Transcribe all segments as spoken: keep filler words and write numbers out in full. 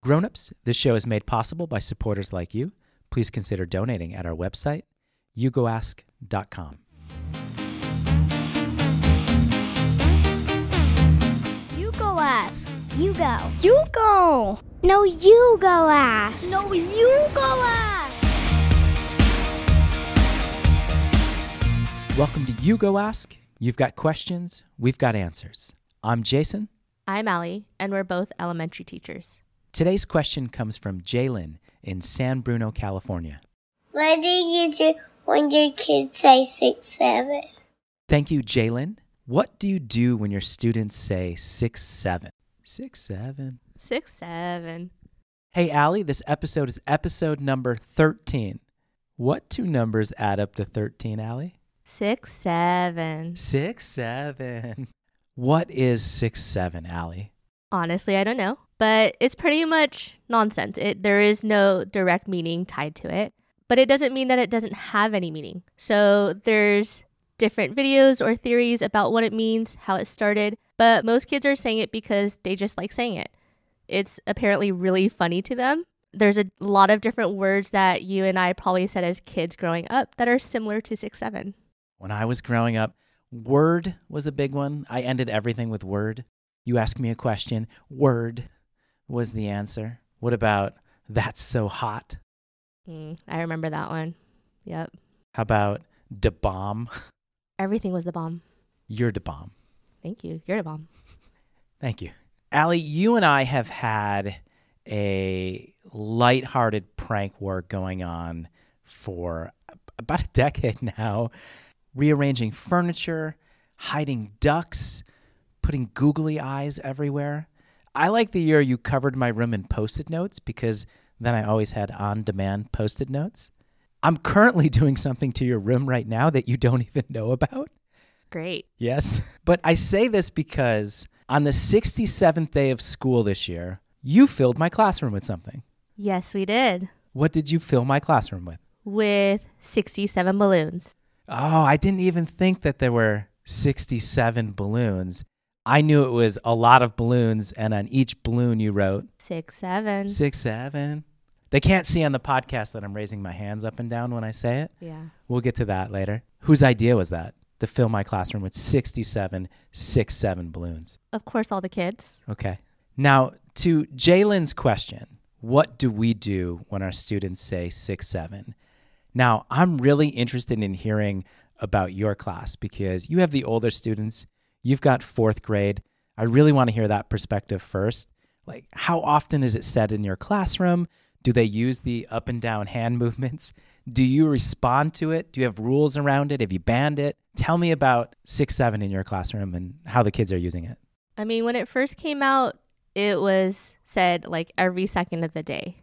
Grown-ups, this show is made possible by supporters like you. Please consider donating at our website, you go ask dot com. You go ask. You go. You go. No, you go ask. No, you go ask. Welcome to You Go Ask. You've got questions, we've got answers. I'm Jason. I'm Allie, and we're both elementary teachers. Today's question comes from Jalen in San Bruno, California. What do you do when your kids say six, seven? Thank you, Jalen. What do you do when your students say six, seven? Six, seven. Six, seven. Hey, Allie, this episode is episode number thirteen. What two numbers add up to thirteen, Allie? Six, seven. Six, seven. What is six, seven, Allie? Honestly, I don't know, but it's pretty much nonsense. It, there is no direct meaning tied to it, but it doesn't mean that it doesn't have any meaning. So there's different videos or theories about what it means, how it started, but most kids are saying it because they just like saying it. It's apparently really funny to them. There's a lot of different words that you and I probably said as kids growing up that are similar to six, seven. When I was growing up, word was a big one. I ended everything with word. You ask me a question, word was the answer. What about that's so hot? Mm, I remember that one. Yep. How about da bomb? Everything was the bomb. You're da bomb. Thank you. You're the bomb. Thank you. Allie, you and I have had a lighthearted prank war going on for about a decade now. Rearranging furniture, hiding ducks, putting googly eyes everywhere. I like the year you covered my room in Post-it notes because then I always had on-demand Post-it notes. I'm currently doing something to your room right now that you don't even know about. Great. Yes. But I say this because on the sixty-seventh day of school this year, you filled my classroom with something. Yes, we did. What did you fill my classroom with? With sixty-seven balloons. Oh, I didn't even think that there were sixty-seven balloons. I knew it was a lot of balloons, and on each balloon you wrote Six, seven. Six, seven. They can't see on the podcast that I'm raising my hands up and down when I say it. Yeah. We'll get to that later. Whose idea was that, to fill my classroom with sixty-seven, six, seven balloons? Of course, all the kids. Okay. Now, to Jalen's question, what do we do when our students say six, seven? Now, I'm really interested in hearing about your class because you have the older students. You've got fourth grade. I really want to hear that perspective first. Like, how often is it said in your classroom? Do they use the up and down hand movements? Do you respond to it? Do you have rules around it? Have you banned it? Tell me about six, seven in your classroom and how the kids are using it. I mean, when it first came out, it was said like every second of the day.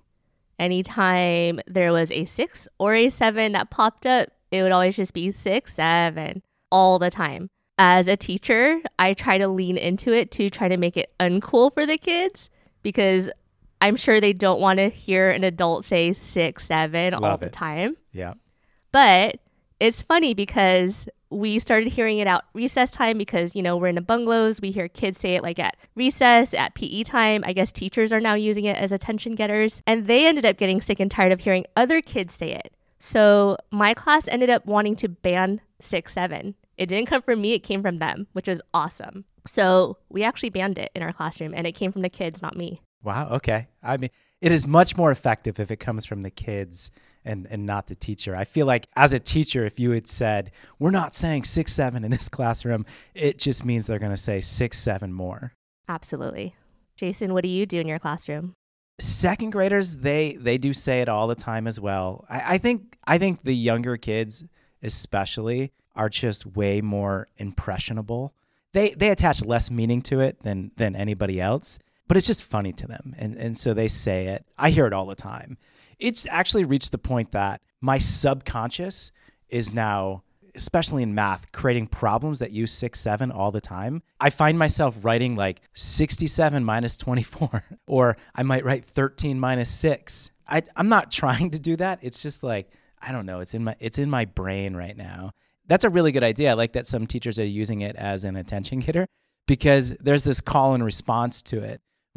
Anytime there was a six or a seven that popped up, it would always just be six, seven all the time. As a teacher, I try to lean into it to try to make it uncool for the kids because I'm sure they don't want to hear an adult say six, seven Love all it. the time. Yeah. But it's funny because we started hearing it out recess time because, you know, we're in the bungalows. We hear kids say it like at recess, at P E time. I guess teachers are now using it as attention getters. And they ended up getting sick and tired of hearing other kids say it. So my class ended up wanting to ban six, seven. It didn't come from me. It came from them, which was awesome. So we actually banned it in our classroom and it came from the kids, not me. Wow. Okay. I mean, it is much more effective if it comes from the kids and, and not the teacher. I feel like as a teacher, if you had said, we're not saying six, seven in this classroom, it just means they're going to say six, seven more. Absolutely. Jason, what do you do in your classroom? Second graders, they they do say it all the time as well. I, I think I think the younger kids especially are just way more impressionable. They they attach less meaning to it than than anybody else, but it's just funny to them. And and so they say it. I hear it all the time. It's actually reached the point that my subconscious is now, especially in math, creating problems that use six, seven all the time. I find myself writing like sixty-seven minus twenty-four, or I might write thirteen minus six. I, I'm not trying to do that. It's just like, I don't know. It's in my it's in my brain right now. That's a really good idea. I like that some teachers are using it as an attention getter because there's this call and response to it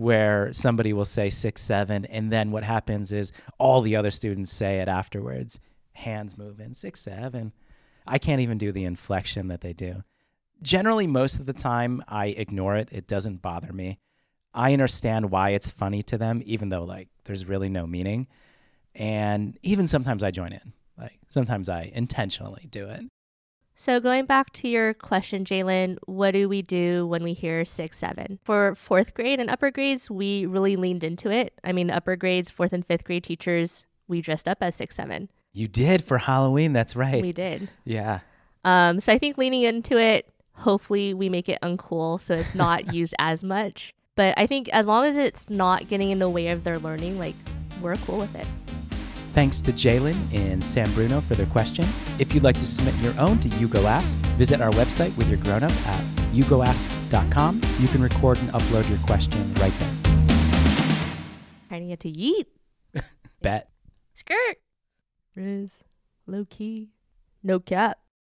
where somebody will say six, seven, and then what happens is all the other students say it afterwards. Hands moving, six, seven. I can't even do the inflection that they do. Generally, most of the time, I ignore it. It doesn't bother me. I understand why it's funny to them, even though like there's really no meaning. And even sometimes I join in. Like sometimes I intentionally do it. So going back to your question, Jalen, what do we do when we hear six, seven? For fourth grade and upper grades, we really leaned into it. I mean, upper grades, fourth and fifth grade teachers, we dressed up as six, seven. You did for Halloween. That's right. We did. Yeah. Um, so I think leaning into it, hopefully we make it uncool so it's not used as much. But I think as long as it's not getting in the way of their learning, like we're cool with it. Thanks to Jalen in San Bruno for their question. If you'd like to submit your own to You Go Ask, visit our website with your grown-up at you go ask dot com. You can record and upload your question right there. Trying to get to yeet. Bet. Skirt. Riz. Low key. No cap.